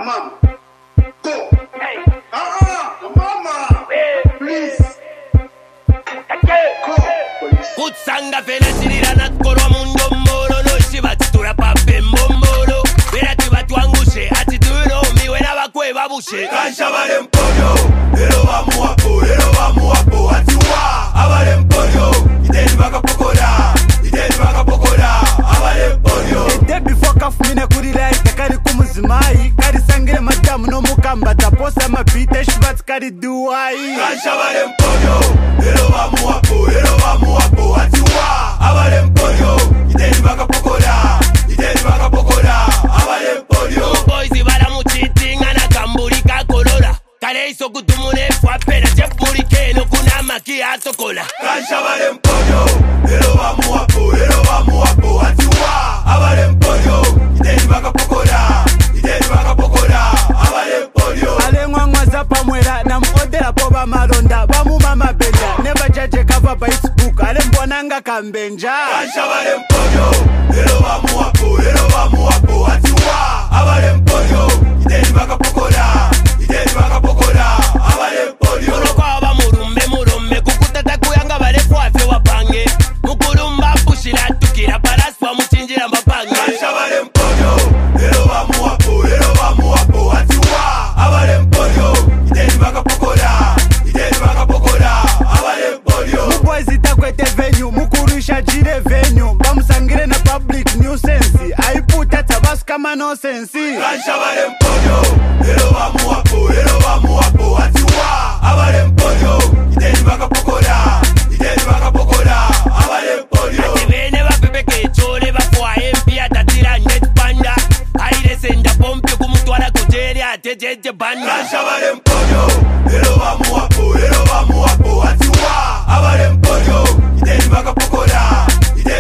mama. Go. Hey. Mama. Please. Go. Kutsanga fena sirira na korwa mundo mbolo no shibatura pape mbombolo berati batwangushe ati duro miwe na bakwe babushe kansha bare mpoyo ero bamu hapo ati wa abare mpoyo ideni bakapokora abare mpoyo the before kafumine kuri like kari kumuzimai kari sangire madamu no mukamba taposa mabite shibat kari duai kansha bare mpoyo ero bamu hapo ati wa abare mpoyo ideni bakapokora abare mpoyo boys bara muchitinga na kamburi kakolora kale iso kutumune fwa pera chef murike no kuna maki atokola kansha bare mpoyo ero bamu hapo ati wa abare mpoyo ideni bakapokora abare mpoyo ale ngwangwa za pamwera na modela poba malonda bamu mama benja never judge cover by Facebook ale mbonanga kambenja kansha bare mpoyo ero bamu hapo ati wa abare mpoyo ideni bakapokora abare mpoyo kwa ba murumbe kukutata kuyanga bare kwafe wapange mukurumba pushira tukira paraswa muchinjira mbapange kansha bare mpoyo ero bamu hapo ati wa abare mpoyo ideni bakapokora abare mpoyo boys itakwete venue mukurisha jire venue bamusangire na public nuisance aiputa tabas kama no sense kansha bare mpoyo ero bamu hapo ati wa abare mpoyo ideni bakapokora abare mpoyo ati bene bapepe kechole bafwa empia tatira net panda aire senda pompe kumutwala kujeri atejeje banda kansha bare mpoyo ero bamu hapo ati wa abare mpoyo ideni bakapokora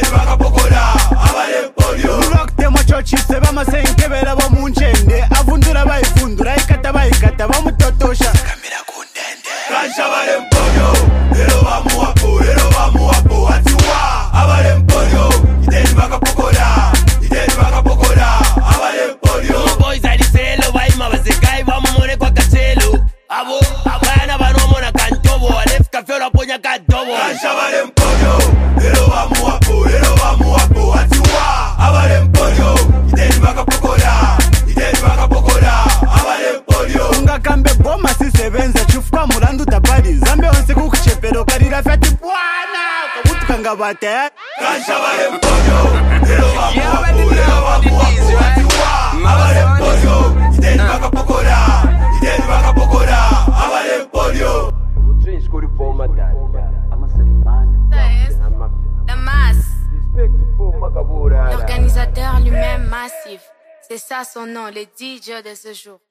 abare mpoyo Rockte mochochi se bamasenkebera bo munchende avundura bayifundura ikata bamutotosha kamera kundende kansha bare mpoyo ero bamu hapo ati wa abare mpoyo ideni bakapokora abare mpoyo boys aliselo baima bazekai bamumone kwa katelo abo abana banomona kantobo alef kafero ponya kadobo kansha bare mpoyo ero bamu hapo ati wa abare mpoyo ideni bakapokora abare mpoyo ungakambe boma sisebenza chufukwa mulandu tabali zambe onse kukuchepero karira fyati bwana kabutukanga bate kansha bare mpoyo ero bamu hapo ati wa abare mpoyo ideni bakapokora abare mpoyo Damas, l'organisateur lui-même massif. C'est ça son nom, le DJ de ce jour.